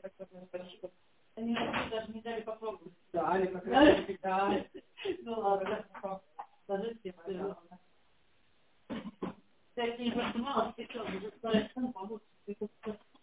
Они даже не дали попробовать. Да, или как раз да. Ну ладно, ложитесь, пожалуйста. Я не понимала, что помочь.